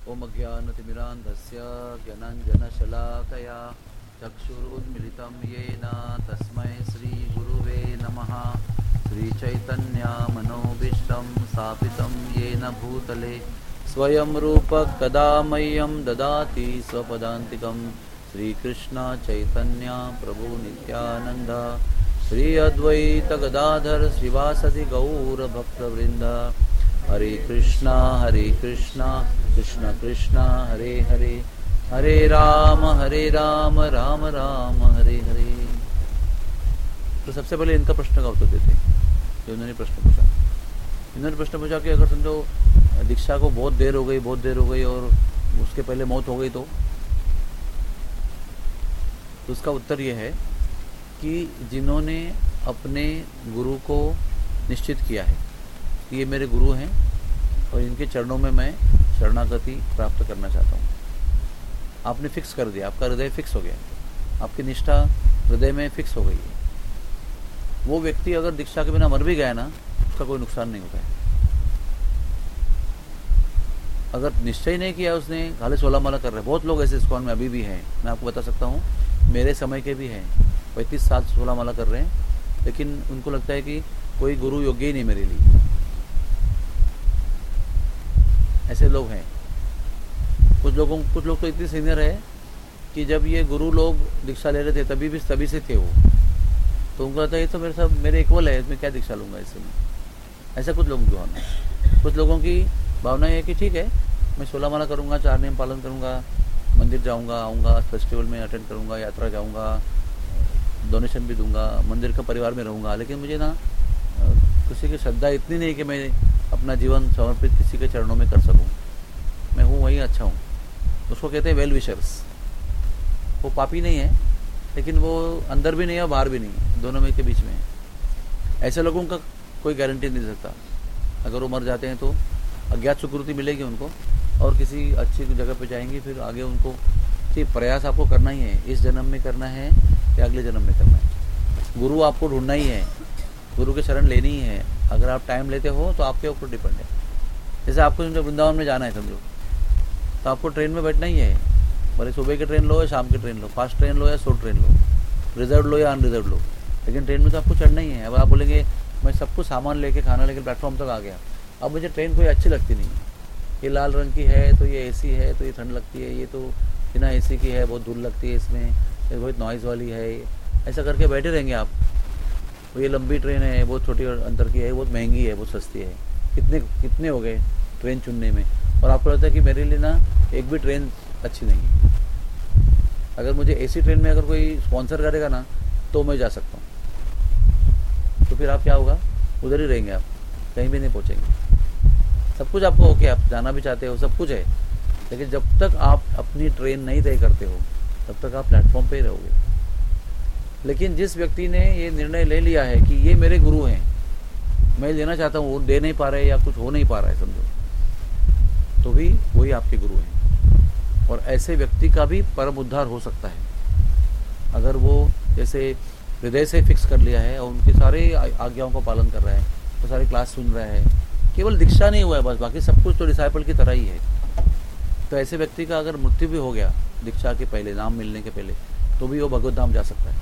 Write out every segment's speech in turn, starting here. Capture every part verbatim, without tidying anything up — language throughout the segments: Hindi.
ओम अज्ञानतिमिरान्धस्य ज्ञानाञ्जनशलाकया चक्षुरुन्मिलितं येन तस्मै श्रीगुरुवे नमः। श्रीचैतन्यमनोभीष्टं स्थापितं येन भूतले स्वयं रूपः कदा मह्यं ददाति स्वपदान्तिकं। श्रीकृष्ण चैतन्य प्रभु नित्यानन्द श्री अद्वैत गदाधर श्रीवासदि गौर भक्तवृंद। हरे कृष्णा हरे कृष्णा कृष्ण कृष्णा हरे हरे, हरे राम हरे राम राम राम हरे हरे। तो सबसे पहले इनका प्रश्न का उत्तर देते हैं जो इन्होंने प्रश्न पूछा। इन्होंने प्रश्न पूछा कि अगर समझो दीक्षा को बहुत देर हो गई बहुत देर हो गई और उसके पहले मौत हो गई तो, तो उसका उत्तर यह है कि जिन्होंने अपने गुरु को निश्चित किया है कि ये मेरे गुरु हैं और इनके चरणों में मैं शरणागति प्राप्त करना चाहता हूँ, आपने फिक्स कर दिया, आपका हृदय फिक्स हो गया, आपकी निष्ठा हृदय में फिक्स हो गई है, वो व्यक्ति अगर दीक्षा के बिना मर भी गया ना उसका कोई नुकसान नहीं होता है। अगर निश्चय नहीं किया उसने, खाली सोलह माला कर रहे, बहुत लोग ऐसे इस्कॉन में अभी भी हैं, मैं आपको बता सकता हूँ, मेरे समय के भी हैं, पैंतीस साल सोलह माला कर रहे हैं, लेकिन उनको लगता है कि कोई गुरु योग्य ही नहीं मेरे लिए। ऐसे लोग हैं। कुछ लोगों कुछ लोग तो इतने सीनियर है कि जब ये गुरु लोग दीक्षा ले रहे थे तभी भी तभी से थे वो, तो उनको लगता है ये तो मेरे साथ मेरे इक्वल है, इसमें क्या दीक्षा लूँगा इससे मैं। ऐसा कुछ लोगों की भावना है। कुछ लोगों की भावना है कि ठीक है मैं सोलह माला करूँगा, चार नियम पालन करूँगा, मंदिर जाऊँगा, आऊँगा, फेस्टिवल में अटेंड करूँगा, यात्रा जाऊँगा, डोनेशन भी दूंगा, मंदिर का परिवार में रहूँगा, लेकिन मुझे ना किसी की श्रद्धा इतनी नहीं कि मैं अपना जीवन समर्पित किसी के चरणों में कर सकूं। मैं हूँ वही अच्छा हूँ। उसको कहते हैं वेल विशर्स। वो पापी नहीं है लेकिन वो अंदर भी नहीं है और बाहर भी नहीं है, दोनों में के बीच में है। ऐसे लोगों का कोई गारंटी नहीं दे सकता। अगर वो मर जाते हैं तो अज्ञात सुकृति मिलेगी उनको और किसी अच्छी जगह पे जाएंगे, फिर आगे उनको ठीक प्रयास आपको करना ही है, इस जन्म में करना है या अगले जन्म में करना है। गुरु आपको ढूंढना ही है, गुरु के शरण लेनी ही है। अगर आप टाइम लेते हो तो आपके ऊपर डिपेंड है। जैसे आपको समझो वृंदावन में जाना है समझो, तो आपको ट्रेन में बैठना ही है, भले सुबह की ट्रेन लो या शाम की ट्रेन लो, फास्ट ट्रेन लो या शॉर्ट ट्रेन लो, रिजर्व लो या अनरिजर्व लो, लेकिन ट्रेन में तो आपको चढ़ना ही है। अब आप बोलेंगे मैं सब कुछ सामान लेके खाना लेके प्लेटफॉर्म तक आ गया, अब मुझे ट्रेन कोई अच्छी लगती नहीं है, ये लाल रंग की है तो ये एसी है तो ये ठंड लगती है, ये तो बिना एसी की है बहुत दूर लगती है, इसमें ये बहुत नॉइज़ वाली है, ऐसा करके बैठे रहेंगे आप। ये लंबी ट्रेन है, बहुत छोटी अंतर की है, बहुत महंगी है, बहुत सस्ती है, कितने कितने हो गए ट्रेन चुनने में, और आपको लगता है कि मेरे लिए ना एक भी ट्रेन अच्छी नहीं है। अगर मुझे एसी ट्रेन में अगर कोई स्पॉन्सर करेगा ना तो मैं जा सकता हूँ, तो फिर आप क्या होगा, उधर ही रहेंगे, आप कहीं भी नहीं पहुँचेंगे। सब कुछ आपको ओके, आप जाना भी चाहते हो, सब कुछ है, लेकिन जब तक आप अपनी ट्रेन नहीं तय करते हो तब तक आप प्लेटफॉर्म पे ही रहोगे। लेकिन जिस व्यक्ति ने ये निर्णय ले लिया है कि ये मेरे गुरु हैं, मैं लेना चाहता हूँ, वो दे नहीं पा रहे या कुछ हो नहीं पा रहा है समझो, तो भी वही आपके गुरु हैं। और ऐसे व्यक्ति का भी परम उद्धार हो सकता है अगर वो जैसे हृदय से फिक्स कर लिया है और उनके सारे आज्ञाओं का पालन कर रहा है, तो सारे क्लास सुन रहा है, केवल दीक्षा नहीं हुआ है बस, बाकी सब कुछ तो डिसाइपल की तरह ही है। तो ऐसे व्यक्ति का अगर मृत्यु भी हो गया दीक्षा के पहले, नाम मिलने के पहले, तो भी वो भगवत धाम जा सकता है।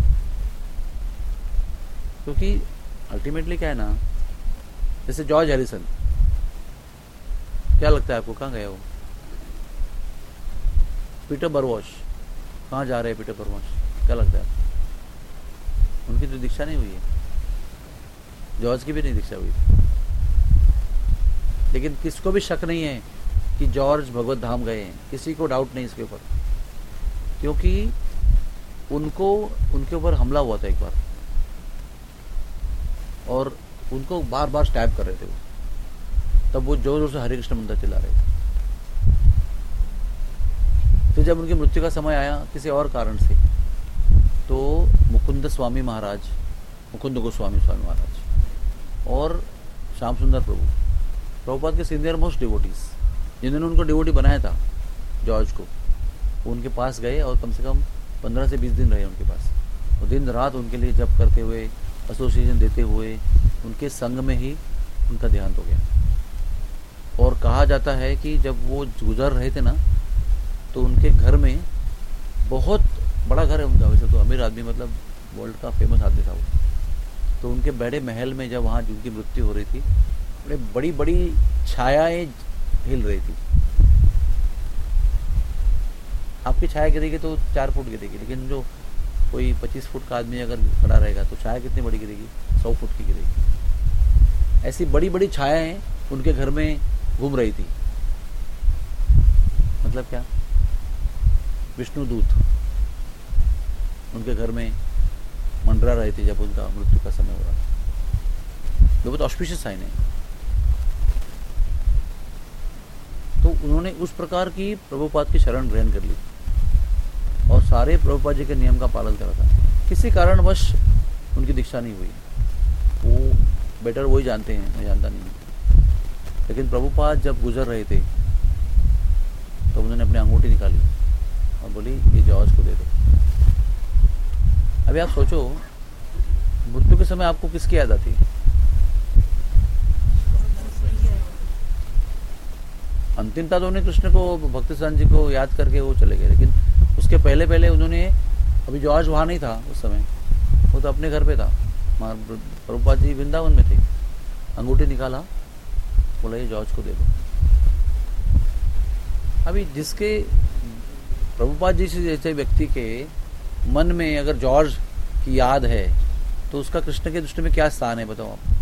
क्योंकि अल्टीमेटली क्या है ना, जैसे जॉर्ज हैरिसन, क्या लगता है आपको कहाँ गए वो? पीटर बरवॉश, कहाँ जा रहे हैं पीटर बरवॉश, क्या लगता है? उनकी तो दीक्षा नहीं हुई है, जॉर्ज की भी नहीं दीक्षा हुई। लेकिन किसको भी शक नहीं है कि जॉर्ज भगवत धाम गए हैं, किसी को डाउट नहीं इसके ऊपर, क्योंकि उनको उनके ऊपर हमला हुआ था एक बार और उनको बार बार स्टैब कर रहे थे वो, तब वो जोर जोर से हरे कृष्ण मंत्र चिल्ला रहे थे। तो जब उनकी मृत्यु का समय आया किसी और कारण से, तो मुकुंद स्वामी महाराज, मुकुंद गोस्वामी स्वामी महाराज और श्याम सुंदर प्रभु, प्रभुपाद के सीनियर मोस्ट डिवोटीज, जिन्होंने उनको डिवोटी बनाया था जॉर्ज को, वो उनके पास गए और कम से कम पंद्रह से बीस दिन रहे उनके पास, और दिन रात उनके लिए जप करते हुए, एसोसिएशन देते हुए, उनके संग में ही उनका देहांत हो गया। और कहा जाता है कि जब वो गुजर रहे थे ना तो उनके घर में, बहुत बड़ा घर है उनका, वैसे तो अमीर आदमी, मतलब वर्ल्ड का फेमस आदमी था वो, तो उनके बड़े महल में जब वहाँ जिनकी मृत्यु हो रही थी, बड़े बड़ी बड़ी छायाएं हिल रही थी। आपकी छाया गिरेगी तो चार फुट गिरेगी, लेकिन जो कोई पच्चीस फुट का आदमी अगर खड़ा रहेगा तो छाया कितनी बड़ी गिरेगी? सौ फुट की गिरेगी। ऐसी बड़ी बड़ी छायाएं उनके घर में घूम रही थी। मतलब क्या? विष्णु दूत उनके घर में मंडरा रहे थे जब उनका मृत्यु का समय हो रहा था। ये बहुत ऑस्पिशियस साइन है। तो उन्होंने उस प्रकार की प्रभुपाद की शरण ग्रहण कर ली और सारे प्रभुपाद जी के नियम का पालन करा था। किसी कारणवश उनकी दीक्षा नहीं हुई, वो बेटर वही जानते हैं, मैं जानता नहीं हूँ। लेकिन प्रभुपाद जब गुजर रहे थे तो उन्होंने अपनी अंगूठी निकाली और बोली ये जॉर्ज को दे दो। अभी आप सोचो, मृत्यु के समय आपको किसकी याद आती है? अंतिमता तो उन्हें कृष्ण को, भक्ति सिद्धांत जी को याद करके वो चले गए, लेकिन उसके पहले पहले उन्होंने, अभी जॉर्ज वहाँ नहीं था उस समय, वो तो अपने घर पे था, प्रभुपाद जी वृंदावन में थे। अंगूठी निकाला, बोला ये जॉर्ज को दे दो। अभी जिसके, प्रभुपाद जी से जैसे व्यक्ति के मन में अगर जॉर्ज की याद है तो उसका कृष्ण के दृष्टि में क्या स्थान है, बताओ आप।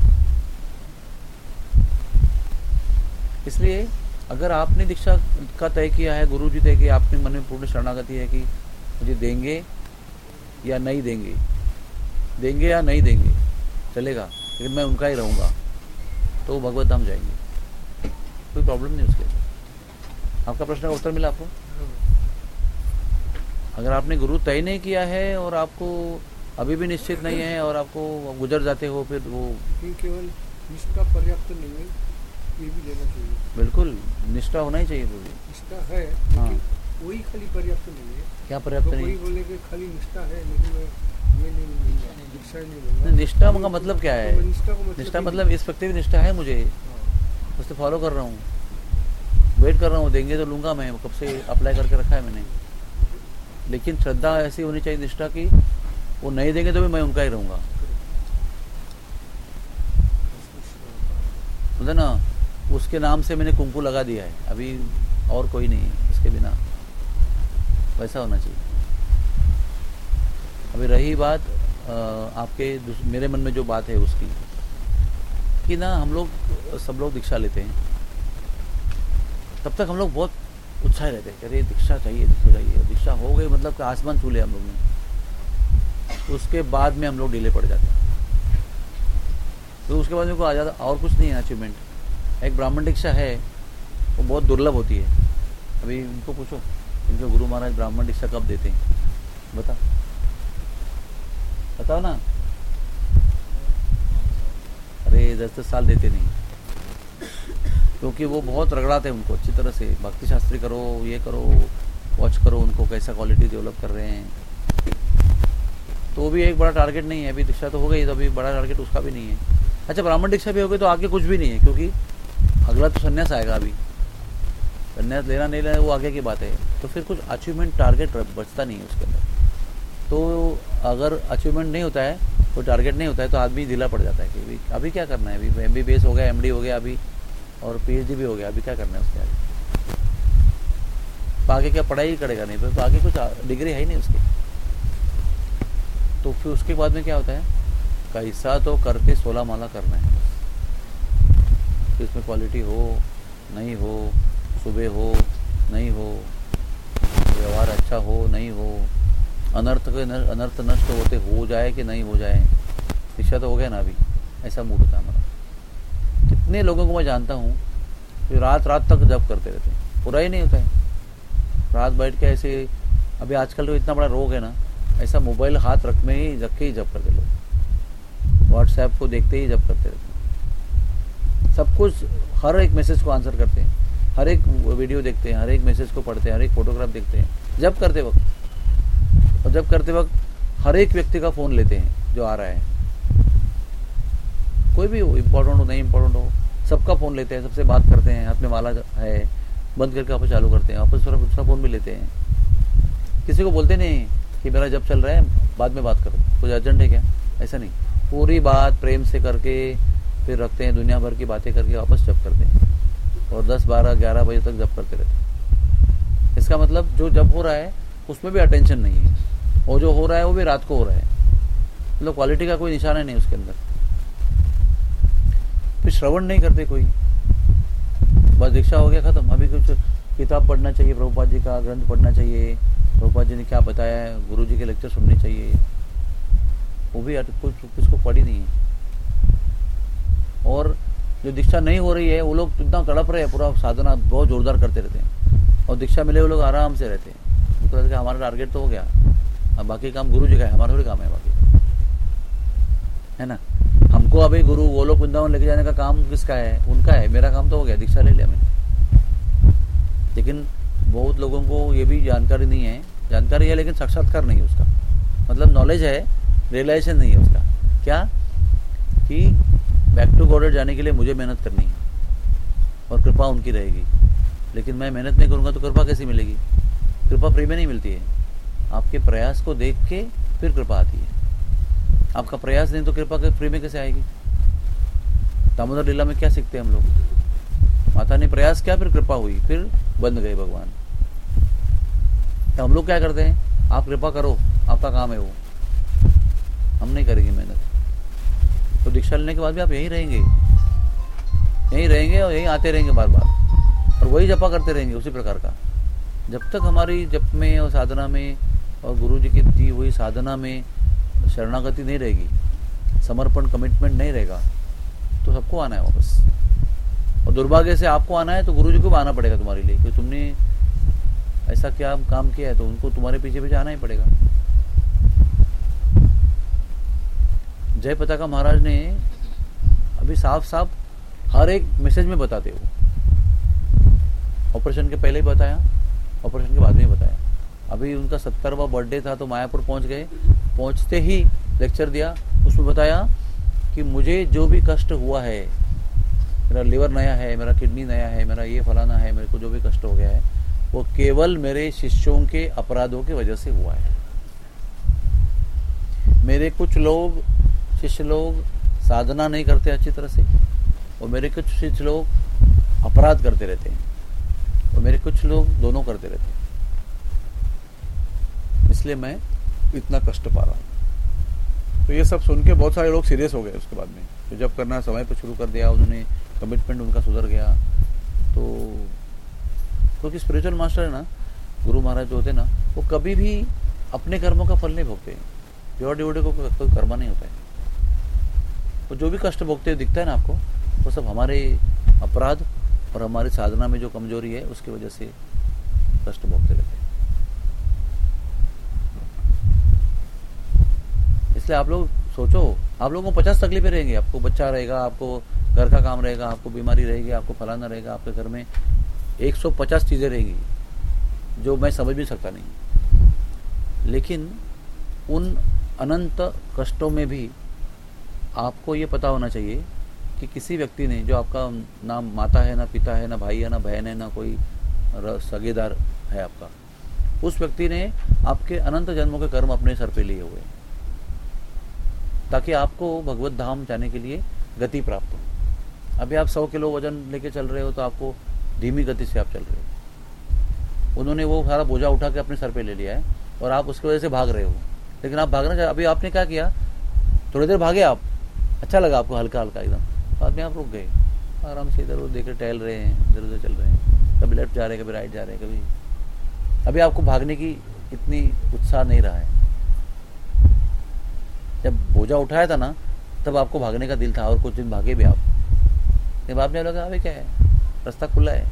इसलिए अगर आपने दीक्षा का तय किया है, गुरु जी तय किया, आपके मन में पूर्ण शरणागति है कि मुझे देंगे या नहीं देंगे, देंगे या नहीं देंगे चलेगा, लेकिन मैं उनका ही रहूंगा, तो भगवत धाम जाएंगे, कोई प्रॉब्लम नहीं उसके। आपका प्रश्न का उत्तर मिला आपको? अगर आपने गुरु तय नहीं किया है और आपको अभी भी निश्चित नहीं है और आपको गुजर जाते हो, फिर वो केवल निष्ठा पर्याप्त नहीं है, ये भी लेना चाहिए। बिल्कुल निष्ठा होना ही चाहिए पूरी। निष्ठा है, हाँ, लेकिन वही खाली पर्याप्त नहीं है। क्या पर्याप्त तो नहीं? कोई बोले कि खाली निष्ठा है लेकिन मैं ये नहीं लूंगा, दीक्षा नहीं लूंगा। निष्ठा का मतलब क्या है? तो निष्ठा को मतलब निष्ठा मतलब इस व्यक्ति की निष्ठा है मुझे, उससे फॉलो कर रहा हूँ, वेट कर रहा हूँ, देंगे तो लूंगा, मैं कब से अप्लाई करके रखा है मैंने। लेकिन श्रद्धा ऐसी होनी चाहिए निष्ठा की, वो नहीं देंगे तो भी मैं उनका ही रहूंगा, मतलब ना, उसके नाम से मैंने कुंकू लगा दिया है, अभी और कोई नहीं है उसके बिना, वैसा होना चाहिए। अभी रही बात आपके, मेरे मन में जो बात है उसकी, कि ना हम लोग सब लोग दीक्षा लेते हैं, तब तक हम लोग बहुत उत्साह रहते हैं, अरे दीक्षा चाहिए, दीक्षा चाहिए, दीक्षा हो गई मतलब आसमान छू ले हम लोग ने। उसके बाद में हम लोग ढीले पड़ जाते हैं, तो उसके बाद मेरे को आ जाता और कुछ नहीं है अचीवमेंट। एक ब्राह्मण दीक्षा है, वो बहुत दुर्लभ होती है। अभी उनको पूछो, इनके गुरु महाराज ब्राह्मण दीक्षा कब देते हैं, बता बताओ ना। अरे दस दस साल देते नहीं, क्योंकि वो बहुत रगड़ाते हैं उनको अच्छी तरह से, भक्ति शास्त्री करो, ये करो, वॉच करो उनको कैसा क्वालिटी डेवलप कर रहे हैं। तो भी एक बड़ा टारगेट नहीं है, अभी दीक्षा तो हो गई, तो अभी बड़ा टारगेट उसका भी नहीं है। अच्छा, ब्राह्मण दीक्षा भी हो गई तो आगे कुछ भी नहीं है, क्योंकि अगला तो संन्यास आएगा, अभी संन्यास लेना नहीं लेना वो आगे की बात है। तो फिर कुछ अचीवमेंट टारगेट बचता नहीं है उसके अंदर। तो अगर अचीवमेंट नहीं होता है, कोई टारगेट नहीं होता है, तो आदमी ढीला पड़ जाता है कि अभी अभी क्या करना है, अभी एम बी बी एस हो गया, एम डी हो गया अभी, और पी एच डी भी हो गया, अभी क्या करना है उसके आगे, तो आगे क्या पढ़ाई ही करेगा नहीं, तो आगे कुछ डिग्री है ही नहीं उसकी। तो फिर उसके बाद में क्या होता है, कैसा तो करके सोलह माला करना है, फिर इसमें क्वालिटी हो नहीं हो, सुबह हो नहीं हो, व्यवहार अच्छा हो नहीं हो, अनर्थ के अनर्थ नष्ट होते हो जाए कि नहीं हो जाए, दीक्षा तो हो गया ना अभी, ऐसा मूड होता है हमारा। कितने लोगों को मैं जानता हूँ जो रात रात तक जप करते रहते हैं, पूरा ही नहीं होता है, रात बैठ के ऐसे। अभी आजकल तो इतना बड़ा रोग है ना, ऐसा मोबाइल हाथ रख में ही रख के ही जप करते लोग, व्हाट्सएप को देखते ही जप करते रहते हैं, सब कुछ, हर एक मैसेज को आंसर करते हैं, हर एक वीडियो देखते हैं, हर एक मैसेज को पढ़ते हैं, हर एक फोटोग्राफ देखते हैं जब करते वक्त। और जब करते वक्त हर एक व्यक्ति का फ़ोन लेते हैं जो आ रहा है, कोई भी हो, इम्पोर्टेंट हो नहीं इम्पोर्टेंट हो, सबका फ़ोन लेते हैं, सबसे बात करते हैं, हाथ में माला है, बंद करके वापस चालू करते हैं, वापस थोड़ा दूसरा फ़ोन भी लेते हैं। किसी को बोलते नहीं कि मेरा जब चल रहा है बाद में बात करो, कुछ अर्जेंट है क्या, ऐसा नहीं। पूरी बात प्रेम से करके फिर रखते हैं, दुनिया भर की बातें करके वापस जप करते हैं और दस बारह ग्यारह बजे तक जप करते रहते हैं। इसका मतलब जो जप हो रहा है उसमें भी अटेंशन नहीं है, और जो हो रहा है वो भी रात को हो रहा है, मतलब क्वालिटी का कोई निशान नहीं उसके अंदर। फिर श्रवण नहीं करते कोई, बस दीक्षा हो गया खत्म। अभी कुछ किताब पढ़ना चाहिए, प्रभुपाद जी का ग्रंथ पढ़ना चाहिए, प्रभुपाद जी ने क्या बताया है, गुरु जी के लेक्चर सुनने चाहिए, वो भी कुछ कुछ को पढ़ी नहीं है। और जो दीक्षा नहीं हो रही है वो लोग इतना तड़प रहे हैं, पूरा साधना बहुत जोरदार करते रहते हैं, और दीक्षा मिले वो लोग आराम से रहते हैं। उनको लगता है हमारा टारगेट तो हो गया, अब बाकी काम गुरु जी का है, हमारा थोड़ी काम है बाकी, है ना। हमको अभी गुरु वो लोग वृंदावन लेके जाने का काम किसका है, उनका है, मेरा काम तो हो गया, दीक्षा ले लिया मैंने। लेकिन बहुत लोगों को ये भी जानकारी नहीं है, जानकारी है लेकिन साक्षात्कार नहीं है उसका, मतलब नॉलेज है, रियलाइजेशन नहीं है उसका। क्या कि बैक टू गॉड जाने के लिए मुझे मेहनत करनी है और कृपा उनकी रहेगी, लेकिन मैं मेहनत नहीं करूँगा तो कृपा कैसी मिलेगी। कृपा फ्री में नहीं मिलती है, आपके प्रयास को देख के फिर कृपा आती है। आपका प्रयास नहीं तो कृपा फ्री में कैसे आएगी। दामोदर लीला में क्या सीखते हैं हम लोग, माता ने प्रयास किया फिर कृपा हुई, फिर बंद गए भगवान। तो हम लोग क्या करते हैं, आप कृपा करो, आपका काम है वो, हम नहीं करेंगे मेहनत। तो दीक्षा लेने के बाद भी आप यहीं रहेंगे, यहीं रहेंगे और यहीं आते रहेंगे बार बार, और वही जपा करते रहेंगे उसी प्रकार का। जब तक हमारी जप में और साधना में और गुरु जी की दी हुई साधना में शरणागति नहीं रहेगी, समर्पण कमिटमेंट नहीं रहेगा, तो सबको आना है वापस। और दुर्भाग्य से आपको आना है तो गुरु जी को भी आना पड़ेगा तुम्हारे लिए, क्योंकि तुमने ऐसा क्या काम किया है तो उनको तुम्हारे पीछे पीछे आना ही पड़ेगा। जय पताका महाराज ने अभी साफ साफ हर एक मैसेज में बताते हो, ऑपरेशन के पहले ही बताया, ऑपरेशन के बाद में बताया। अभी उनका सत्तरवां बर्थडे था तो मायापुर पहुंच गए, पहुंचते ही लेक्चर दिया, उसमें बताया कि मुझे जो भी कष्ट हुआ है, मेरा लिवर नया है, मेरा किडनी नया है, मेरा ये फलाना है, मेरे को जो भी कष्ट हो गया है वो केवल मेरे शिष्यों के अपराधों की वजह से हुआ है। मेरे कुछ लोग शिष्य लोग साधना नहीं करते अच्छी तरह से, और मेरे कुछ शिष्य लोग अपराध करते रहते हैं, और मेरे कुछ लोग दोनों करते रहते हैं, इसलिए मैं इतना कष्ट पा रहा हूँ। तो ये सब सुन के बहुत सारे लोग सीरियस हो गए उसके बाद में, तो जब करना समय पर शुरू कर दिया उन्होंने, कमिटमेंट उनका सुधर गया। तो क्योंकि स्पिरिचुअल मास्टर है ना, गुरु महाराज जो होते हैं ना, वो कभी भी अपने कर्मों का फल नहीं भोगते। प्योर डिवोटी को कोई कर्म नहीं होता है, वो जो भी कष्ट भोगते हुए दिखता है ना आपको, वो सब हमारे अपराध और हमारी साधना में जो कमजोरी है उसकी वजह से कष्ट भोगते रहते हैं। इसलिए आप लोग सोचो, आप लोगों को पचास तकलीफें रहेंगी, आपको बच्चा रहेगा, आपको घर का काम रहेगा, आपको बीमारी रहेगी, आपको फलाना रहेगा, आपके घर में एक सौ पचास चीजें रहेंगी जो मैं समझ भी सकता नहीं। लेकिन उन अनंत कष्टों में भी आपको ये पता होना चाहिए कि किसी व्यक्ति ने, जो आपका ना माता है, ना पिता है, ना भाई है, ना बहन है, ना कोई सगेदार है आपका, उस व्यक्ति ने आपके अनंत जन्मों के कर्म अपने सर पे लिए हुए, ताकि आपको भगवत धाम जाने के लिए गति प्राप्त हो। अभी आप सौ किलो वजन लेके चल रहे हो तो आपको धीमी गति से आप चल रहे हो, उन्होंने वो सारा बोझा उठा के अपने सर पे ले लिया है और आप उसकी वजह से भाग रहे हो। लेकिन आप भागना चाहिए, अभी आपने क्या किया, थोड़ी देर भागे आप, अच्छा लगा आपको, हल्का हल्का एकदम, बाद में आप रुक गए, आराम से इधर उधर देख कर टहल रहे हैं, इधर उधर चल रहे हैं, कभी लेफ्ट जा रहे हैं, कभी राइट जा रहे हैं, कभी। अभी आपको भागने की इतनी उत्साह नहीं रहा है। जब बोझा उठाया था ना तब आपको भागने का दिल था और कुछ दिन भागे भी आप, लेकिन बाद में लगा अभी क्या है, रास्ता खुला है।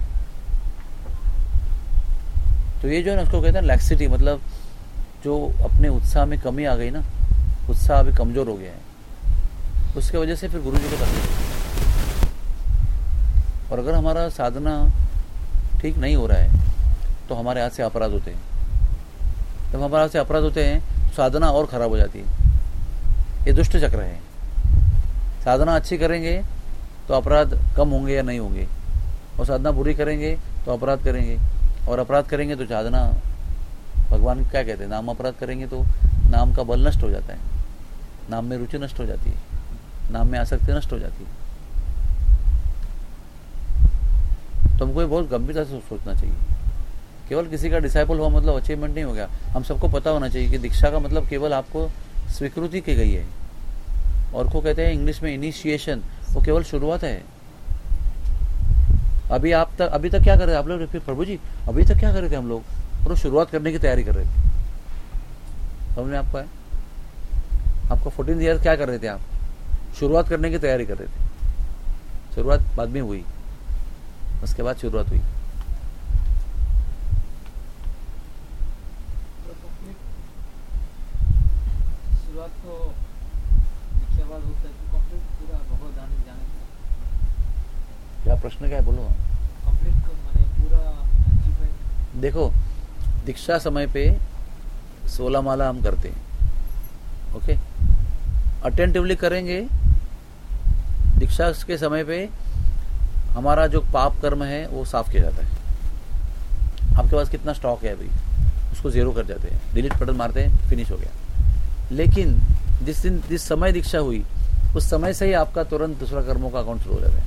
तो ये जो है ना, उसको कहते हैं लैक्सिटी, मतलब जो अपने उत्साह में कमी आ गई ना, उत्साह अभी कमजोर हो गया है, उसके वजह से फिर गुरु जी को तकलीफ। और अगर हमारा साधना ठीक नहीं हो रहा है तो हमारे हाथ से अपराध होते हैं, जब हमारे हाथ से अपराध होते हैं तो साधना और खराब हो जाती है। ये दुष्ट चक्र है। साधना अच्छी करेंगे तो अपराध कम होंगे या नहीं होंगे, और साधना बुरी करेंगे तो अपराध करेंगे, और अपराध करेंगे तो साधना, भगवान क्या कहते हैं, नाम अपराध करेंगे तो नाम का बल नष्ट हो जाता है, नाम में रुचि नष्ट हो जाती है, नाम में आसक्ति नष्ट हो जाती है। तो हमको बहुत गंभीरता से सोचना चाहिए। केवल किसी का डिसाइपल हुआ मतलब अचीवमेंट नहीं हो गया। हम सबको पता होना चाहिए कि दीक्षा का मतलब केवल आपको स्वीकृति की गई है, और को कहते हैं इंग्लिश में इनिशिएशन, वो केवल शुरुआत है। अभी आप तक अभी तक क्या कर रहे थे आप लोग, फिर प्रभु जी अभी तक क्या कर रहे थे हम लोग, और शुरुआत करने की तैयारी कर रहे थे। समझ में आपको है, आपको फोर्टीन ईयर क्या कर रहे थे आप, शुरुआत करने की तैयारी कर रहे थे। शुरुआत बाद में हुई, उसके बाद शुरुआत हुई। शुरुआत तो दीक्षा बाद होता है, तो कंप्लीट पूरा भगवत जाने जाने क्या प्रश्न क्या है, बोलो। कंप्लीट माने पूरा अचीवमेंट। देखो, दीक्षा समय पे सोलह माला हम करते हैं, ओके, अटेंटिवली करेंगे। दीक्षा के समय पे हमारा जो पाप कर्म है वो साफ किया जाता है। आपके पास कितना स्टॉक है अभी, उसको जीरो कर जाते हैं, डिलीट बटन मारते हैं, फिनिश हो गया। लेकिन जिस दिन जिस समय दीक्षा हुई उस समय से ही आपका तुरंत दूसरा कर्मों का अकाउंट शुरू हो जाता है।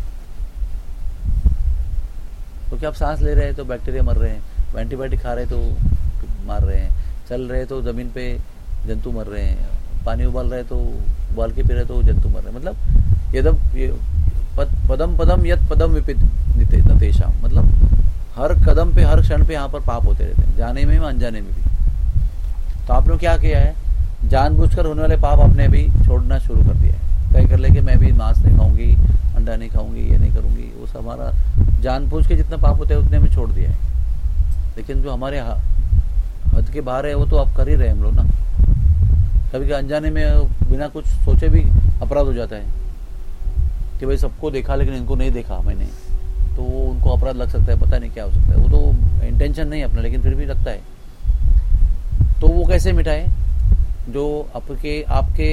क्योंकि आप सांस ले रहे हैं तो बैक्टीरिया मर रहे हैं, एंटीबायोटिक खा रहे हैं तो मार रहे हैं, चल रहे तो जमीन पे जंतु मर रहे हैं, पानी उबाल रहे तो उबाल के पी रहे तो जंतु मर रहे हैं। मतलब यदम ये पद, पदम पदम यद पदम विपित नतेषाम, मतलब हर कदम पे हर क्षण पे यहाँ पर पाप होते रहते हैं, जाने में अनजाने में भी। तो आपने क्या किया है, जानबूझकर होने वाले पाप आपने अभी छोड़ना शुरू कर दिया है। तय कर ले कि मैं भी मांस नहीं खाऊंगी, अंडा नहीं खाऊंगी, ये नहीं करूंगी, वो सब हमारा जानबूझ के जितना पाप होता है उतने में छोड़ दिया है। लेकिन जो हमारे हद के बाहर है वो तो आप कर ही रहे हैं हम लोग ना। कभी अनजाने में बिना कुछ सोचे भी अपराध हो जाता है कि भाई सबको देखा लेकिन इनको नहीं देखा मैंने, तो वो उनको अपराध लग सकता है, पता नहीं क्या हो सकता है। वो तो इंटेंशन नहीं अपना, लेकिन फिर भी लगता है। तो वो कैसे मिटाए, जो आपके आपके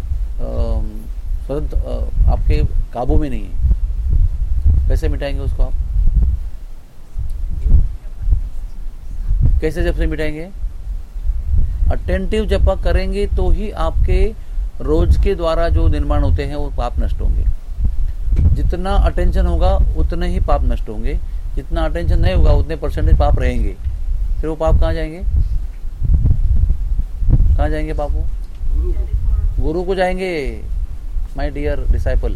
स्वतंत्र आपके काबू में नहीं है, कैसे मिटाएंगे उसको आप, कैसे जब से मिटाएंगे? अटेंटिव जब आप करेंगे तो ही आपके रोज के द्वारा जो निर्माण होते हैं वो पाप नष्ट होंगे। जितना अटेंशन होगा उतने ही पाप नष्ट होंगे, जितना अटेंशन नहीं होगा उतने परसेंटेज पाप रहेंगे। फिर वो पाप कहाँ जाएंगे, कहाँ जाएंगे पाप? वो गुरु को गुरु को जाएंगे। माय डियर डिसाइपल,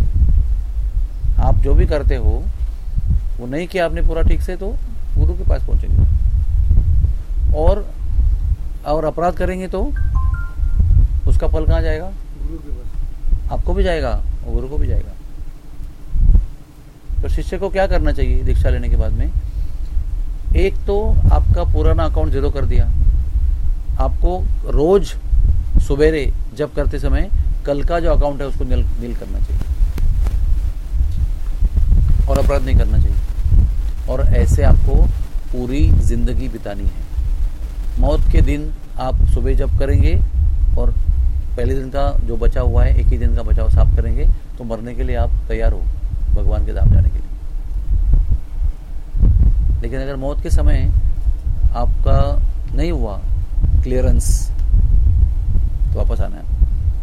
आप जो भी करते हो वो नहीं किया आपने पूरा ठीक से तो गुरु के पास पहुंचेंगे, और और अपराध करेंगे तो उसका फल कहाँ जाएगा? गुरु के पास। आपको भी जाएगा और गुरु को भी जाएगा। तो शिष्य को क्या करना चाहिए दीक्षा लेने के बाद में? एक तो आपका पुराना अकाउंट जीरो कर दिया, आपको रोज सुबेरे जब करते समय कल का जो अकाउंट है उसको नील नील करना चाहिए, और अपराध नहीं करना चाहिए। और ऐसे आपको पूरी जिंदगी बितानी है। मौत के दिन आप सुबह जब करेंगे और पहले दिन का जो बचा हुआ है, एक ही दिन का बचाव साफ करेंगे, तो मरने के लिए आप तैयार हो भगवान के धाम जाने के लिए। लेकिन अगर मौत के समय आपका नहीं हुआ क्लियरेंस तो वापस आना है।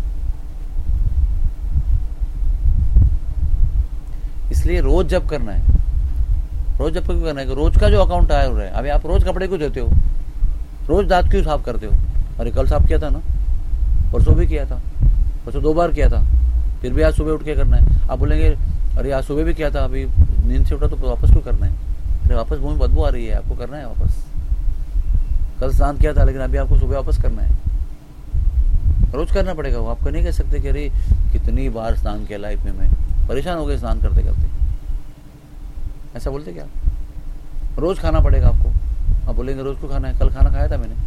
इसलिए रोज जब करना है, रोज जब क्यों करना है? रोज का जो अकाउंट आया हो रहा है, अभी आप रोज कपड़े क्यों धोते हो, रोज दांत क्यों साफ करते हो? अरे कल साफ किया था ना, परसों भी किया था, परसों दो बार किया था, फिर भी आज सुबह उठ के करना है। आप बोलेंगे अरे आज सुबह भी किया था, अभी नींद से उठा तो वापस क्यों करना है? अरे वापस मुंह में बदबू आ रही है, आपको करना है वापस। कल स्नान किया था लेकिन अभी आपको सुबह वापस करना है। रोज करना पड़ेगा वो। आपको नहीं कह सकते कि अरे कितनी बार स्नान किया लाइफ में, मैं परेशान हो गए स्नान करते करते, ऐसा बोलते क्या? रोज खाना पड़ेगा आपको। आप बोलेंगे रोज को खाना है, कल खाना खाया था मैंने।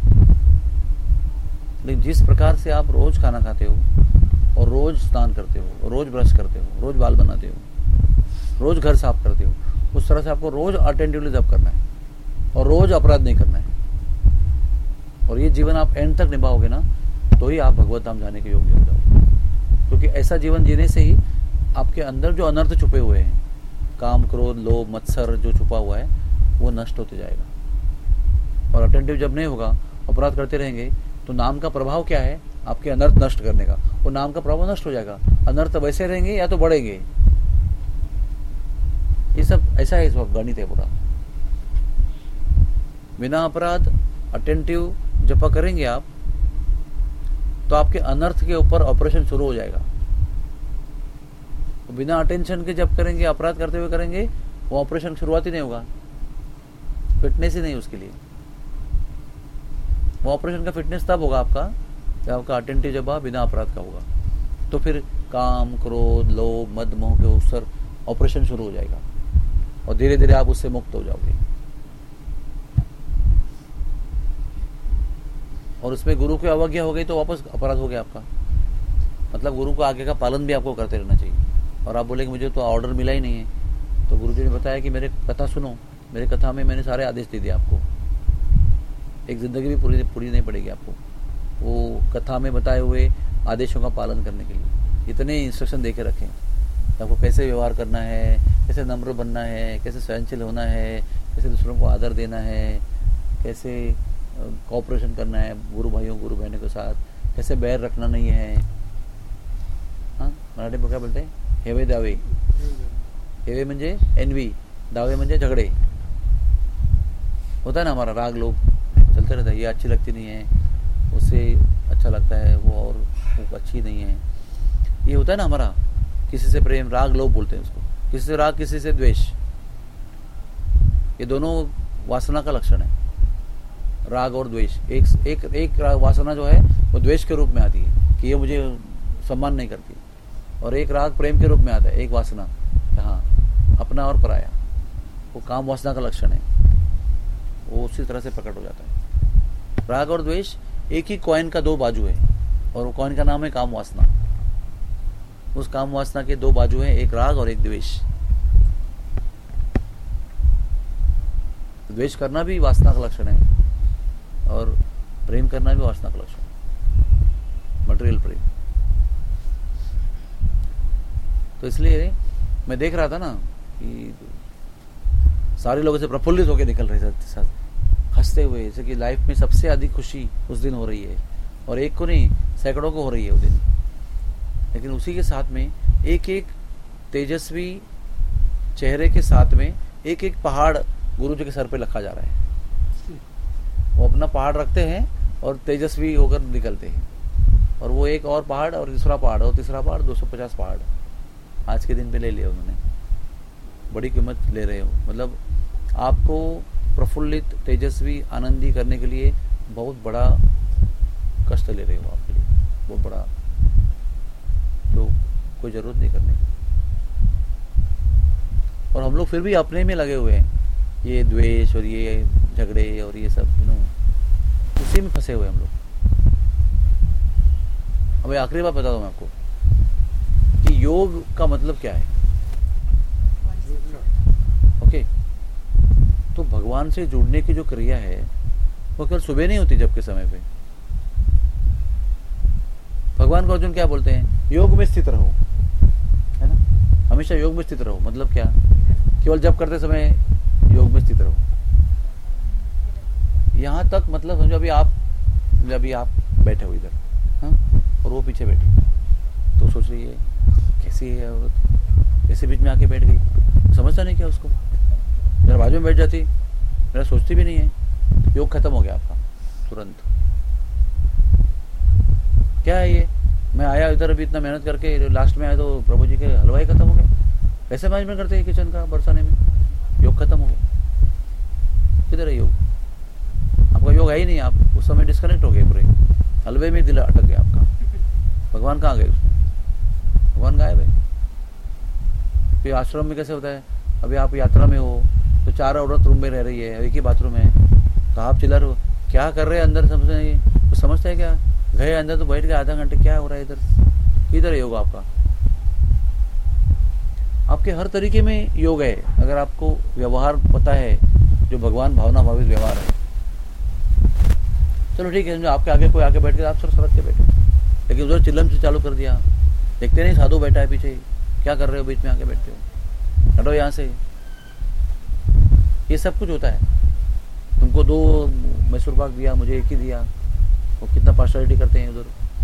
लेकिन जिस प्रकार से आप रोज खाना खाते हो और रोज स्नान करते हो, रोज ब्रश करते हो, रोज बाल बनाते हो, रोज घर साफ करते हो, उस तरह से आपको रोज अटेंटिवली जब करना है और रोज अपराध नहीं करना है। और ये जीवन आप एंड तक निभाओगे ना, तो ही आप भगवत धाम जाने के योग्य हो जाओगे। क्योंकि ऐसा जीवन जीने से ही आपके अंदर जो अनर्थ छुपे हुए हैं, काम, क्रोध, लोभ, मत्सर जो छुपा हुआ है, वो नष्ट होते जाएगा। और अटेंटिव जब नहीं होगा, अपराध करते रहेंगे, तो नाम का प्रभाव क्या है? आपके अनर्थ नष्ट करने का। वो नाम का प्रभाव नष्ट हो जाएगा, अनर्थ वैसे रहेंगे या तो बढ़ेंगे। ये सब ऐसा है, इस वक्त गणित है पूरा। बिना अपराध अटेंटिव जपा करेंगे आप, तो आपके अनर्थ के ऊपर ऑपरेशन शुरू हो जाएगा। तो बिना अटेंशन के जब करेंगे, अपराध करते हुए करेंगे, वो ऑपरेशन शुरुआत ही नहीं होगा, फिटनेस ही नहीं उसके लिए। वो ऑपरेशन का फिटनेस तब होगा आपका जब आपका अटेंटिव जब बिना अपराध का होगा। तो फिर काम, क्रोध, लोभ, मद, मोह के उसर ऑपरेशन शुरू हो जाएगा और धीरे धीरे आप उससे मुक्त हो जाओगे। और उसमें गुरु की अवज्ञा हो गई तो वापस अपराध हो गया आपका। मतलब गुरु को आगे का पालन भी आपको करते रहना चाहिए। और आप बोलेंगे मुझे तो ऑर्डर मिला ही नहीं है, तो गुरु जी ने बताया कि मेरे कथा सुनो, मेरे कथा में मैंने सारे आदेश दे दिए आपको। एक जिंदगी भी पूरी पूरी नहीं पड़ेगी आपको वो कथा में बताए हुए आदेशों का पालन करने के लिए। इतने इंस्ट्रक्शन दे के रखें, आपको कैसे व्यवहार करना है, कैसे नम्र बनना है, कैसे सहनशील होना है, कैसे दूसरों को आदर देना है, कैसे कोऑपरेशन करना है गुरु भाइयों गुरु बहनों के साथ, कैसे बैर रखना नहीं है। हाँ, मराठी में क्या बोलते हैं? हेवे दावे। हेवे म्हणजे एनवी, दावे म्हणजे झगड़े। होता है ना हमारा राग लोग चलते रहता है, ये अच्छी लगती नहीं है, उससे अच्छा लगता है वो, और वो अच्छी नहीं है। ये होता है ना हमारा, किसी से प्रेम, राग लोग बोलते हैं उसको, किसी से राग, किसी से द्वेष। ये दोनों वासना का लक्षण है, राग और द्वेष। एक एक एक वासना जो है वो द्वेष के रूप में आती है कि ये मुझे सम्मान नहीं करती, और एक राग प्रेम के रूप में आता है, एक वासना, हाँ अपना और पराया। वो काम वासना का लक्षण है, वो उसी तरह से प्रकट हो जाता है। राग और द्वेष एक ही कॉइन का दो बाजू है, और वो कॉइन का नाम है काम वासना। उस काम वासना के दो बाजू हैं, एक राग और एक द्वेष। द्वेष करना भी वासना का लक्षण है, और प्रेम करना भी वासना का लक्षण है, मटेरियल प्रेम। तो इसलिए मैं देख रहा था ना कि सारे लोग ऐसे प्रफुल्लित होकर निकल रहे थे, हंसते हुए, जैसे कि लाइफ में सबसे अधिक खुशी उस दिन हो रही है, और एक को नहीं सैकड़ों को हो रही है उस दिन। लेकिन उसी के साथ में एक एक तेजस्वी चेहरे के साथ में एक एक पहाड़ गुरु जी के सर पे रखा जा रहा है। वो अपना पहाड़ रखते हैं और तेजस्वी होकर निकलते हैं, और वो एक और पहाड़, और दूसरा पहाड़, और तीसरा पहाड़, दो सौ पचास पहाड़ आज के दिन पे ले लिए उन्होंने। बड़ी कीमत ले रहे हो, मतलब आपको प्रफुल्लित, तेजस्वी, आनंदी करने के लिए बहुत बड़ा कष्ट ले रहे हो आपके लिए, बहुत बड़ा, तो कोई जरूरत नहीं करने की। और हम लोग फिर भी अपने में लगे हुए हैं, ये द्वेष और ये झगड़े और ये सब, यू नो, उसी में फंसे हुए हम लोग। अब आखिरी बात बता दूं मैं आपको कि योग का मतलब क्या है। ओके, तो भगवान से जुड़ने की जो क्रिया है वो केवल सुबह नहीं होती जब के समय पे। भगवान को अर्जुन क्या बोलते हैं? योग में स्थित रहो, है ना, हमेशा योग में स्थित रहो। मतलब क्या? केवल जब करते समय योग में स्थित रहो। यहां तक मतलब समझो अभी आप अभी आप बैठे हो इधर, हाँ, और वो पीछे बैठी, तो सोच रही है कैसी है औरत, कैसे बीच में आके बैठ गई, समझता नहीं क्या उसको, मेरा बाजू में बैठ जाती, मेरा सोचती भी नहीं है, योग खत्म हो गया आपका तुरंत। क्या है ये? मैं आया इधर अभी इतना मेहनत करके, लास्ट में आया तो प्रभु जी के हलवाई खत्म हो गया। कैसे मैनेजमेंट करते हैं किचन का बरसाने में? योग खत्म हो गया। किधर है योग? आपका योग है ही नहीं, आप उस समय डिस्कनेक्ट हो गए पूरे, हलवे में दिल अटक गया आपका। भगवान कहाँ गए उसमें? भगवान गायब है। फिर आश्रम में कैसे होता है? अभी आप यात्रा में हो तो चार औरत रूम में रह रही है, एक ही बाथरूम है, तो आप चिल्ला रहे हो क्या कर रहे हैं अंदर, समझ नहीं, तो समझते है क्या? गए अंदर तो बैठ गए आधा घंटे, क्या हो रहा है इधर? किधर है योग आपका? आपके हर तरीके में योग है, अगर आपको व्यवहार पता है, जो भगवान भावना भावित व्यवहार है। चलो ठीक है, आपके आगे कोई आके बैठ के आप सर सरक के बैठे, लेकिन उधर चिल्लम से चालू कर दिया, देखते नहीं साधु बैठा है पीछे, क्या कर रहे हो बीच में आके बैठते हो, हटो यहाँ से। ये सब कुछ होता है। तुमको दो मैसूर पाक दिया, मुझे एक ही दिया, वो कितना पार्शलिटी करते हैं उधर।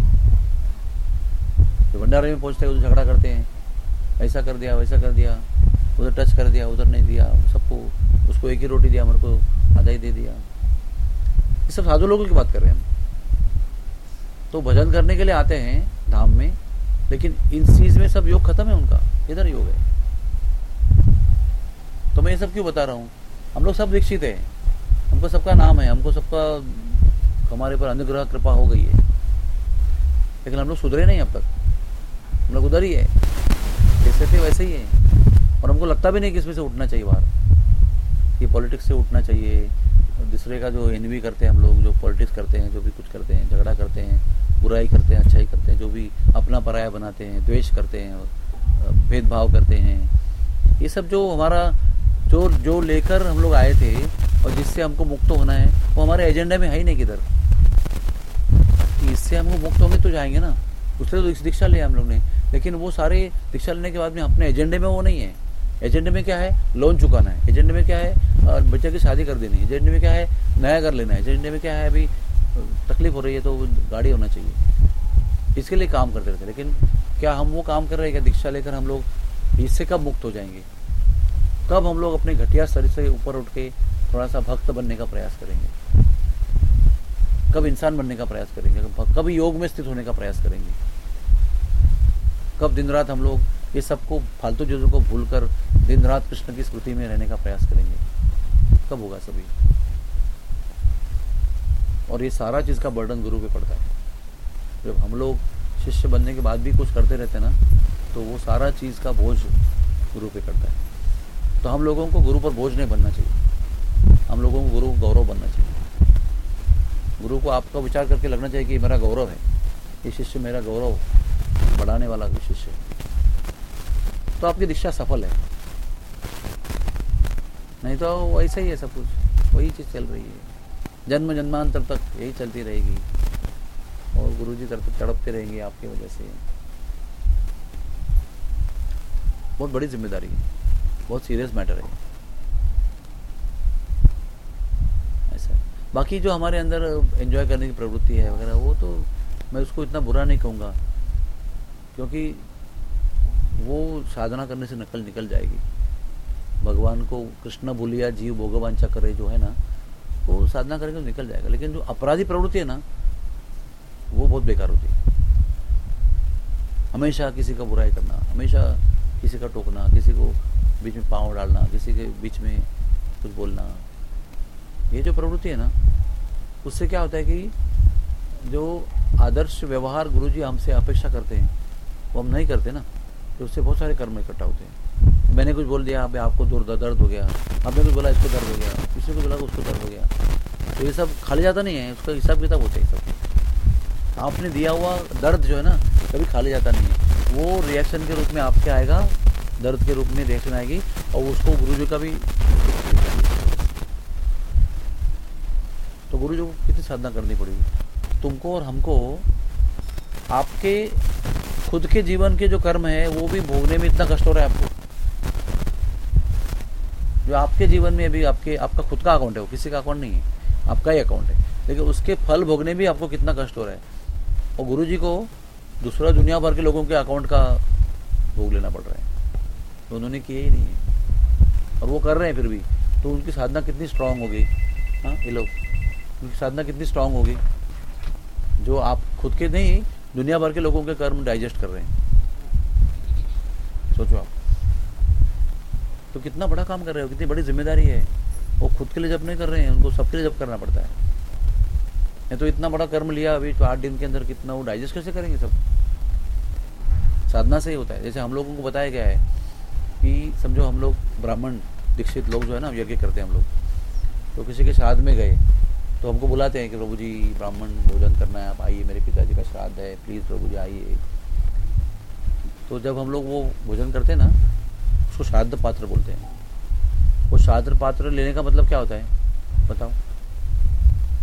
जो भंडारे में पहुंचते हैं उधर झगड़ा करते हैं, ऐसा कर दिया वैसा कर दिया, उधर टच कर दिया उधर नहीं दिया, सबको उसको एक ही रोटी दिया, मेरे को आधा ही दे दिया। ये सब साधु लोगों की बात कर रहे हैं हम। तो भजन करने के लिए आते हैं धाम में, लेकिन इन चीज में सब योग खत्म है उनका, इधर योग है। तो मैं ये सब क्यों बता रहा हूँ? हम लोग सब दीक्षित है, हमको सबका नाम है, हमको सबका हमारे पर अनुग्रह कृपा हो गई है, लेकिन हम लोग सुधरे नहीं अब तक। हम लोग उधर ही है, जैसे थे वैसे ही है। और हमको लगता भी नहीं कि इसमें से उठना चाहिए बाहर, ये पॉलिटिक्स से उठना चाहिए। दूसरे का जो एनवी करते हैं हम लोग, जो पॉलिटिक्स करते हैं, जो भी कुछ करते हैं, झगड़ा करते हैं, बुराई करते हैं, अच्छाई करते हैं, जो भी अपना पराया बनाते हैं, द्वेष करते हैं, भेदभाव करते हैं, ये सब जो हमारा जो जो लेकर हम लोग आए थे और जिससे हमको मुक्त होना है, वो हमारे एजेंडा में है ही नहीं किधर। इससे हमको मुक्त होंगे तो जाएंगे ना। उससे तो दीक्षा लिया हम लोग ने, लेकिन वो सारे दीक्षा लेने के बाद में अपने एजेंडे में वो नहीं है। एजेंडे में क्या है? लोन चुकाना है। एजेंडे में क्या है? बच्चे की शादी कर देनी है। एजेंडे में क्या है? नया घर लेना है। एजेंडे में क्या है? अभी तकलीफ हो रही है तो गाड़ी होना चाहिए, इसके लिए काम करते रहते। लेकिन क्या हम वो काम कर रहे हैं क्या? दीक्षा लेकर हम लोग इससे कब मुक्त हो जाएंगे? कब हम लोग अपने घटिया शरीर से ऊपर उठ के थोड़ा सा भक्त बनने का प्रयास करेंगे? कब इंसान बनने का प्रयास करेंगे? कब योग में स्थित होने का प्रयास करेंगे? कब दिन रात हम लोग ये सबको फालतू चीजों को भूलकर दिन रात कृष्ण की स्मृति में रहने का प्रयास करेंगे? कब होगा सभी? और ये सारा चीज का बर्डन गुरु पे पड़ता है। जब हम लोग शिष्य बनने के बाद भी कुछ करते रहते ना, तो वो सारा चीज का बोझ गुरु पे पड़ता है। तो हम लोगों को गुरु पर बोझ नहीं बनना चाहिए, हम लोगों को गुरु गौरव बनना चाहिए। गुरु को आपका विचार करके लगना चाहिए कि मेरा गौरव है, ये शिष्य मेरा गौरव बढ़ाने वाला शिष्य है, तो आपकी दीक्षा सफल है। नहीं तो ऐसा ही है, सब कुछ वही चीज चल रही है, जन्म जन्मांतर तक यही चलती रहेगी और गुरुजी तरफ तड़पते रहेंगे आपकी वजह से। बहुत बड़ी जिम्मेदारी है, बहुत सीरियस मैटर है ऐसा। बाकी जो हमारे अंदर एंजॉय करने की प्रवृत्ति है वगैरह, वो तो मैं उसको इतना बुरा नहीं कहूँगा, क्योंकि वो साधना करने से नकल निकल जाएगी। भगवान को कृष्ण भूलिया जीव भोगवांछा करे जो है ना, वो साधना करेंगे तो निकल जाएगा। लेकिन जो अपराधी प्रवृत्ति है ना, वो बहुत बेकार होती है। हमेशा किसी का बुराई करना, हमेशा किसी का टोकना, किसी को बीच में पांव डालना, किसी के बीच में कुछ बोलना, ये जो प्रवृत्ति है ना, उससे क्या होता है कि जो आदर्श व्यवहार गुरुजी हमसे अपेक्षा करते हैं वो हम नहीं करते ना, तो उससे बहुत सारे कर्म इकट्ठा होते हैं। मैंने कुछ बोल दिया, अभी आपको दूर दर्द हो गया, आपने कुछ बोला इसको दर्द हो गया, किसी को बोला उसको दर्द हो गया, तो ये सब खाली जाता नहीं है, उसका हिसाब किताब होता है सब। आपने दिया हुआ दर्द जो है ना, कभी खाली जाता नहीं है, वो रिएक्शन के रूप में आपके आएगा, दर्द के रूप में रिएक्शन आएगी, और उसको गुरुजी का भी। तो गुरुजी को कितनी साधना करनी पड़ेगी तुमको और हमको। आपके खुद के जीवन के जो कर्म है वो भी भोगने में इतना कष्ट हो रहा है आपको। जो आपके जीवन में अभी आपके आपका खुद का अकाउंट है, वो किसी का अकाउंट नहीं है, आपका ही अकाउंट है, लेकिन उसके फल भोगने भी आपको कितना कष्ट हो रहा है, और गुरुजी को दूसरा दुनिया भर के लोगों के अकाउंट का भोग लेना पड़ रहा है। तो उन्होंने किए ही नहीं है और वो कर रहे हैं फिर भी, तो उनकी साधना कितनी स्ट्रांग होगी। हाँ, ये लोग उनकी साधना कितनी स्ट्रांग होगी, जो आप खुद के नहीं दुनिया भर के लोगों के कर्म डाइजेस्ट कर रहे हैं। सोचो आप, तो कितना बड़ा काम कर रहे हो, कितनी बड़ी जिम्मेदारी है। वो खुद के लिए जब नहीं कर रहे हैं, उनको सबके लिए जब करना पड़ता है। नहीं तो इतना बड़ा कर्म लिया अभी तो आठ दिन के अंदर, कितना वो डाइजेस्ट कैसे करेंगे सब? साधना से ही होता है। जैसे हम लोगों को बताया गया है कि समझो हम लोग ब्राह्मण दीक्षित लोग जो है ना, यज्ञ करते हैं हम लोग, तो किसी के श्राद्ध में गए तो हमको बुलाते हैं कि प्रभु जी ब्राह्मण भोजन करना है, आप आइए, मेरे पिताजी का श्राद्ध है, प्लीज़ प्रभु जी आइए। तो जब हम लोग वो भोजन करते हैं ना, उसको श्राद्ध पात्र बोलते हैं। वो श्राद्ध पात्र लेने का मतलब क्या होता है बताओ?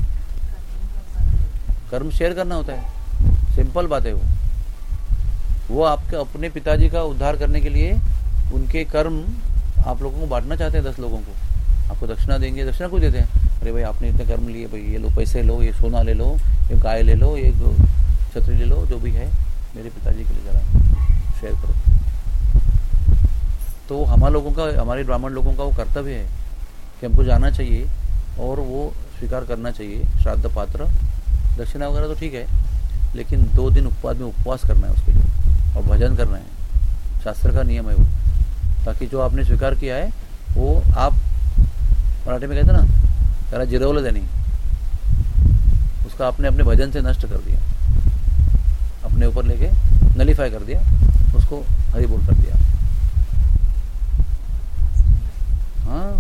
कर्म शेयर करना होता है, सिंपल बात है वो। वो आपके अपने पिताजी का उद्धार करने के लिए उनके कर्म आप लोगों को बांटना चाहते हैं। दस लोगों को आपको दक्षिणा देंगे। दक्षिणा क्यों देते हैं? अरे भाई आपने इतने कर्म लिए, भाई ये लो पैसे लो, ये सोना ले लो, ये गाय ले लो, ये छतरी ले लो, जो भी है मेरे पिताजी के लिए जरा शेयर करो। तो हम लोगों का, हमारे ब्राह्मण लोगों का वो कर्तव्य है कि हमको जाना चाहिए और वो स्वीकार करना चाहिए श्राद्ध पात्र। दक्षिणा वगैरह तो ठीक है, लेकिन दो दिन उपवास में उपवास करना है उसके लिए और भजन करना है, शास्त्र का नियम है वो, ताकि जो आपने स्वीकार किया है वो आप, मराठी में कहते हैं ना, जरा जिरवलं देनी, उसका आपने अपने भजन से नष्ट कर दिया, अपने ऊपर लेके नलीफाई कर दिया, उसको हरि बोल कर दिया। हाँ,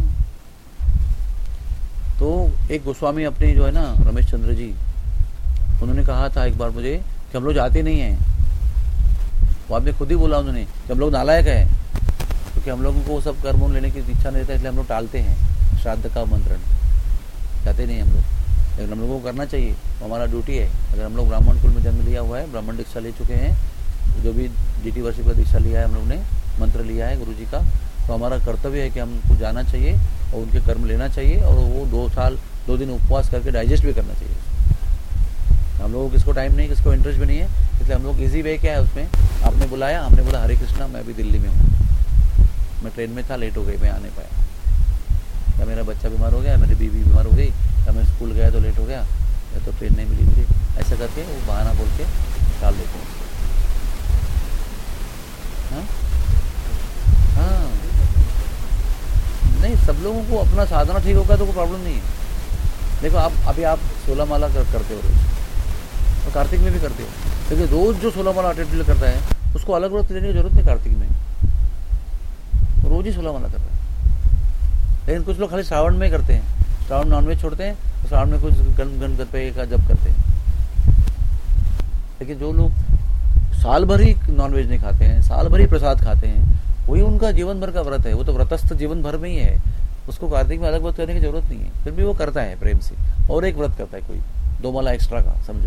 तो एक गोस्वामी अपने जो है ना रमेश चंद्र जी, उन्होंने कहा था एक बार मुझे कि हम लोग जाते नहीं हैं। वो आपने खुद ही बोला उन्होंने कि हम लोग नालायक है, क्योंकि हम लोगों को सब कर्म लेने की इच्छा नहीं रहता, इसलिए हम लोग टालते हैं श्राद्ध का मंत्रण, जाते नहीं हम लोग। लेकिन हम लोगों को करना चाहिए, हमारा ड्यूटी है। अगर हम लोग ब्राह्मण कुल में जन्म लिया हुआ है, ब्राह्मण दीक्षा ले चुके हैं, जो भी डीटी वर्षिप का दीक्षा लिया है, हम लोग ने मंत्र लिया है गुरु जी का, तो हमारा कर्तव्य है कि हमको जाना चाहिए और उनके कर्म लेना चाहिए, और वो दो साल दो दिन उपवास करके डाइजेस्ट भी करना चाहिए। हम लोगों को किसको टाइम नहीं, किसको इंटरेस्ट भी नहीं है, इसलिए हम लोग इजी वे क्या है उसमें, आपने बुलाया, हमने बोला हरे कृष्णा, मैं अभी दिल्ली में हूँ, मैं ट्रेन में था, लेट हो गई, मैं आ नहीं पाया, या मेरा बच्चा बीमार हो गया, मेरी बीवी बीमार हो गई, या मैं स्कूल गया तो लेट हो गया, या तो ट्रेन नहीं मिली मुझे, ऐसा करके वो बहाना बोल के टाल देते हैं। हाँ हाँ, नहीं, सब लोगों को अपना साधना ठीक होगा तो कोई प्रॉब्लम नहीं है। देखो आप अभी आप सोलह माला कर, करते हो रोज, और कार्तिक में भी करते हो, लेकिन रोज जो सोलह माला अटेंड करता है उसको अलग व्रत लेने की जरूरत नहीं कार्तिक में, रोज ही सोलह माला कर रहा है। लेकिन कुछ लोग खाली श्रावण में करते हैं, श्रावण नॉनवेज छोड़ते हैं, तो श्रावण में कुछ गण गण गणपति का जप करते हैं। लेकिन जो लोग साल भर ही नॉनवेज नहीं खाते हैं, साल भर ही प्रसाद खाते हैं, वही उनका जीवन भर का व्रत है, वो तो व्रतस्थ जीवन भर में ही है, उसको कार्तिक में अलग व्रत करने की जरूरत नहीं है। फिर भी वो करता है प्रेम से, और एक व्रत करता है कोई दो माला एक्स्ट्रा का, समझो।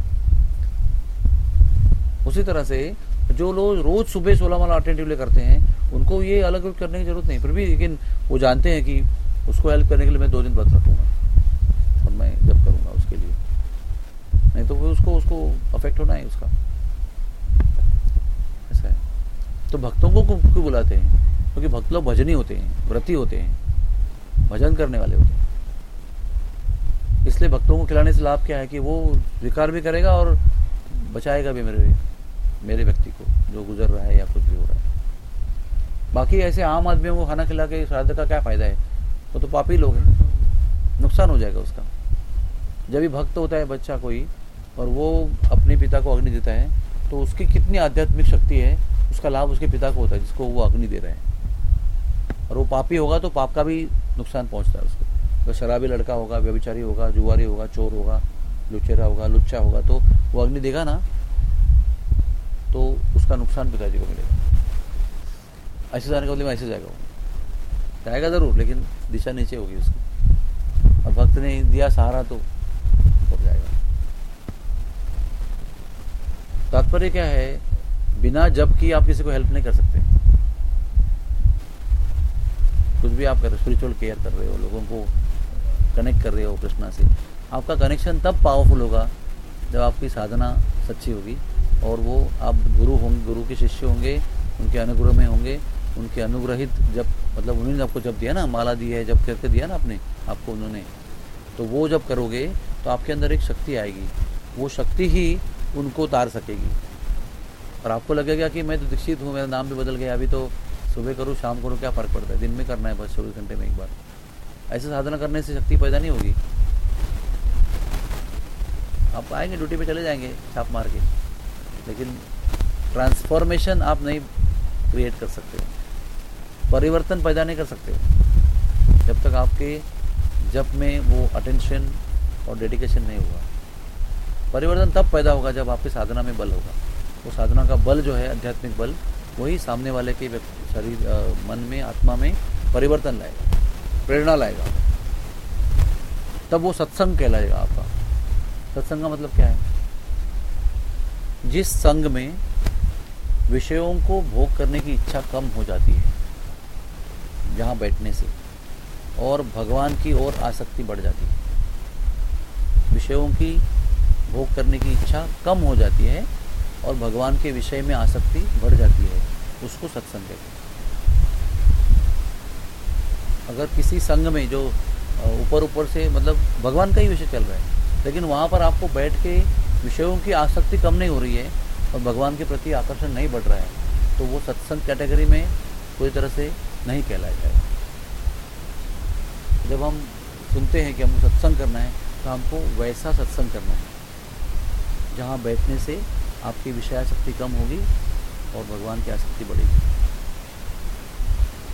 उसी तरह से जो लोग रोज सुबह सोलह माला अटेंटिवली करते हैं, उनको ये अलग व्रत करने की जरूरत नहीं। फिर भी लेकिन वो जानते हैं कि उसको हेल्प करने के लिए मैं दो दिन व्रत रखूंगा और मैं जब करूंगा उसके लिए, नहीं तो वो उसको उसको अफेक्ट होना है उसका, ऐसा है। तो भक्तों को क्यों बुलाते हैं? क्योंकि भक्त लोग भजनी होते हैं, व्रती होते हैं, भजन करने वाले होते हैं। इसलिए भक्तों को खिलाने से लाभ क्या है कि वो विकार भी करेगा और बचाएगा भी मेरे मेरे व्यक्ति को जो गुजर रहा है या कुछ भी हो रहा है। बाकी ऐसे आम आदमियों को खाना खिला के श्राद्ध का क्या फायदा है? वो तो पापी लोग हैं, नुकसान हो जाएगा उसका। जब भी भक्त होता है बच्चा कोई और वो अपने पिता को अग्नि देता है, तो उसकी कितनी आध्यात्मिक शक्ति है, उसका लाभ उसके पिता को होता है जिसको वो अग्नि दे रहे हैं। और वो पापी होगा तो पाप का भी नुकसान पहुंचता है उसको। तो शराबी लड़का होगा, व्यभिचारी होगा, जुआरी होगा, चोर होगा, लुचेरा होगा, लुच्चा होगा, तो वो अग्नि देगा ना, तो उसका नुकसान पिताजी को मिलेगा। ऐसे जाने का मतलब ऐसे जाएगा, वो जाएगा जरूर, लेकिन दिशा नीचे होगी उसकी। और भक्त ने दिया सहारा तो ऊपर जाएगा। तात्पर्य क्या है? बिना जप की आप किसी को हेल्प नहीं कर सकते। कुछ भी आप कर रहे हो, स्पिरिचुअल केयर कर रहे हो, लोगों को कनेक्ट कर रहे हो कृष्णा से, आपका कनेक्शन तब पावरफुल होगा जब आपकी साधना सच्ची होगी और वो आप गुरु होंगे, गुरु के शिष्य होंगे, उनके अनुग्रह में होंगे, उनके अनुग्रहित जब, मतलब उन्होंने आपको जब दिया ना, माला दी है, जब करके दिया ना आपने आपको उन्होंने, तो वो जब करोगे तो आपके अंदर एक शक्ति आएगी, वो शक्ति ही उनको उतार सकेगी। और आपको लगेगा कि मैं तो दीक्षित हूँ, मेरा नाम भी बदल गया, अभी तो सुबह करूँ शाम करूँ क्या फ़र्क पड़ता है, दिन में करना है बस चौबीस घंटे में एक बार। ऐसे साधना करने से शक्ति पैदा नहीं होगी। आप आएंगे ड्यूटी पे चले जाएंगे छाप मार के, लेकिन ट्रांसफॉर्मेशन आप नहीं क्रिएट कर सकते हो, परिवर्तन पैदा नहीं कर सकते हो जब तक आपके जप में वो अटेंशन और डेडिकेशन नहीं होगा। परिवर्तन तब पैदा होगा जब आपकी साधना में बल होगा। वो साधना का बल जो है, आध्यात्मिक बल, वही सामने वाले के शरीर, मन में, आत्मा में परिवर्तन लाएगा, प्रेरणा लाएगा। तब वो सत्संग कहलाएगा आपका। सत्संग का मतलब क्या है? जिस संग में विषयों को भोग करने की इच्छा कम हो जाती है जहाँ बैठने से, और भगवान की ओर आसक्ति बढ़ जाती है। विषयों की भोग करने की इच्छा कम हो जाती है और भगवान के विषय में आसक्ति बढ़ जाती है, उसको सत्संग कहते हैं। अगर किसी संघ में जो ऊपर ऊपर से मतलब भगवान का ही विषय चल रहा है, लेकिन वहाँ पर आपको बैठ के विषयों की आसक्ति कम नहीं हो रही है और भगवान के प्रति आकर्षण नहीं बढ़ रहा है, तो वो सत्संग कैटेगरी में पूरी तरह से नहीं कहलाया जाएगा। जब हम सुनते हैं कि हमको सत्संग करना है, तो हमको वैसा सत्संग करना है जहाँ बैठने से आपकी विषयासक्ति कम होगी और भगवान की आसक्ति बढ़ेगी।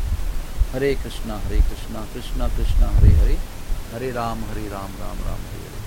हरे कृष्णा हरे कृष्णा कृष्णा कृष्णा हरे हरे, हरे राम हरे राम राम राम हरे हरे।